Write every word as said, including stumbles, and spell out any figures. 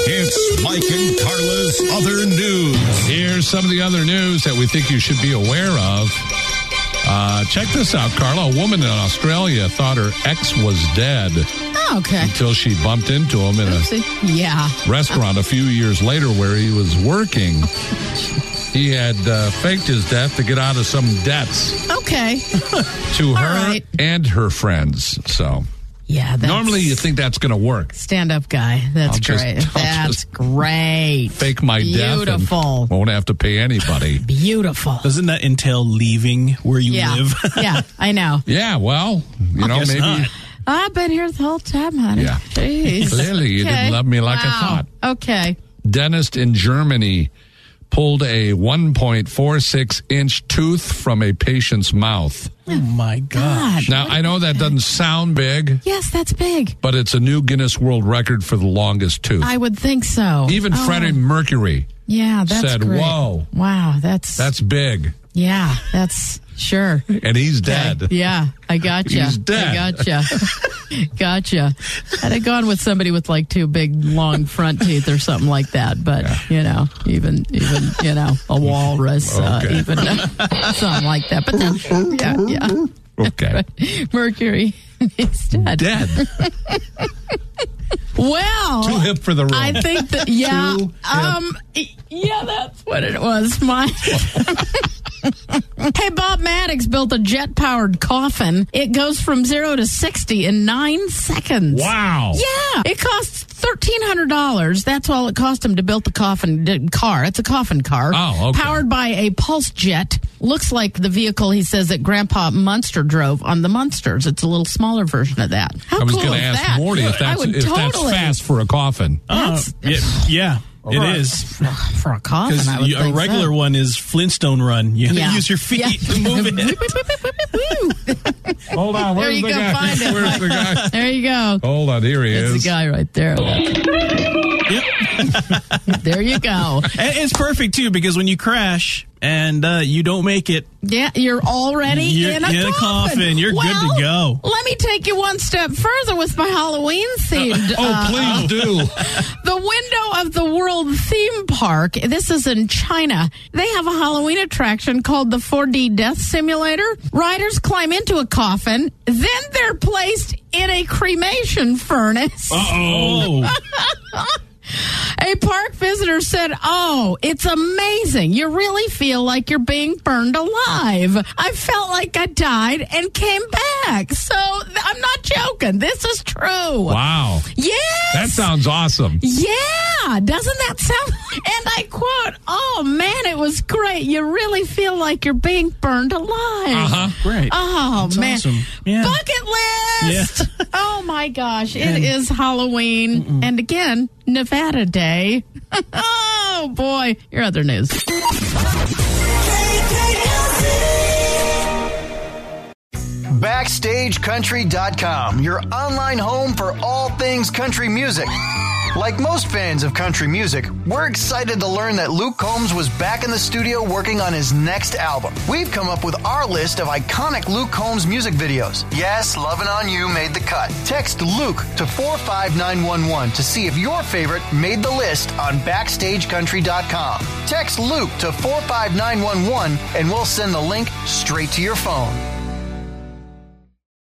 It's Mike and Carla's Other News. Here's some of the other news that we think you should be aware of. Uh, check this out, Carla. A woman in Australia thought her ex was dead. Oh, okay. Until she bumped into him in a yeah. restaurant a few years later where he was working. He had uh, faked his death to get out of some debts. Okay. To her right. and her friends. So, yeah, that's normally you think that's going to work. Stand-up guy. That's I'll just- great. I'll That's just great. Fake my death. Beautiful. And won't have to pay anybody. Beautiful. Doesn't that entail leaving where you yeah. live? yeah, I know. Yeah, well, you know, Guess maybe. not. I've been here the whole time, honey. Yeah. Jeez. Clearly, you Okay. didn't love me like I Wow. thought. Okay. Dentist in Germany pulled a one point four six inch tooth from a patient's mouth. Oh, my gosh. Now, I know that doesn't sound big, Yes, that's big. but it's a new Guinness World Record for the longest tooth. I would think so. Even Oh, Freddie Mercury yeah, that's said, great. whoa. Wow, that's That's big. yeah, that's sure. And he's dead. Okay. Yeah, I gotcha. He's dead. I gotcha. Gotcha. I'd have gone with somebody with like two big, long front teeth or something like that. But Yeah. you know, even even you know, a walrus, uh, Okay. even uh, something like that. But that, yeah, yeah. Okay. Mercury, he's dead. Dead. Well, Too hip for the room. I think that yeah, Too um, yeah, that's what it was. My. Hey, Bob Maddox built a jet-powered coffin. It goes from zero to sixty in nine seconds. Wow. Yeah, it costs thirteen hundred dollars. That's all it cost him to build the coffin the car. It's a coffin car. Oh, okay. Powered by a pulse jet. Looks like the vehicle, he says, that Grandpa Munster drove on the Munsters. It's a little smaller version of that. How I was cool going to is ask that? Morty if I that's, would if that's totally- fast for a coffin. Oh, yeah, yeah, it is. For a coffin, I would Because a think regular so. one is Flintstone run. You have Yeah. to use your feet Yeah. to move it. Hold on. There Where's you the go, guy? find it. Where's the guy? There you go. Hold on. Here he That's is. the guy right there. There you go. And it's perfect, too, because when you crash and uh, you don't make it, Yeah, you're already You're in a in a coffin. coffin. You're good to Well, go. Let me take you one step further with my Halloween themed. Oh, uh, please do. The window of the World Theme Park. This is in China. They have a Halloween attraction called the four D Death Simulator. Riders climb into a coffin, then they're placed in a cremation furnace. oh, A park visitor said, "Oh, it's amazing. You really feel like you're being burned alive. I felt like I died and came back." So th- I'm not joking. This is true. Wow. Yes. That sounds awesome. Yeah. Doesn't that sound? And I quote, "Oh, man, it was great. You really feel like you're being burned alive." Uh-huh. great. Oh, That's man. awesome. Yeah. Bucket list. Yeah. Oh, my gosh. It is Halloween. Mm-mm. And again, Nevada Day. Oh, boy. Your other news. Backstage Country dot com, your online home for all things country music. Like most fans of country music, we're excited to learn that Luke Combs was back in the studio working on his next album. We've come up with our list of iconic Luke Combs music videos. Yes, Lovin' On You made the cut. Text Luke to four five nine one one to see if your favorite made the list on Backstage Country dot com. Text Luke to four five nine one one and we'll send the link straight to your phone.